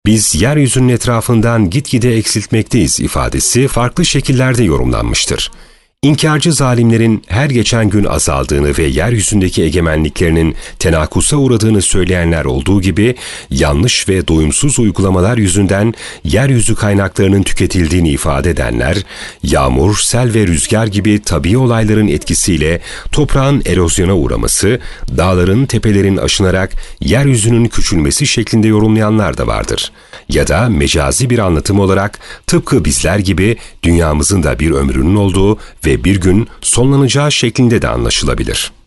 biz yeryüzünün etrafından gitgide eksiltmekteyiz ifadesi farklı şekillerde yorumlanmıştır. İnkarcı zalimlerin her geçen gün azaldığını ve yeryüzündeki egemenliklerinin tenakusa uğradığını söyleyenler olduğu gibi, yanlış ve doyumsuz uygulamalar yüzünden yeryüzü kaynaklarının tüketildiğini ifade edenler, yağmur, sel ve rüzgar gibi tabii olayların etkisiyle toprağın erozyona uğraması, dağların, tepelerin aşınarak yeryüzünün küçülmesi şeklinde yorumlayanlar da vardır. Ya da mecazi bir anlatım olarak tıpkı bizler gibi dünyamızın da bir ömrünün olduğu ve bir gün sonlanacağı şeklinde de anlaşılabilir.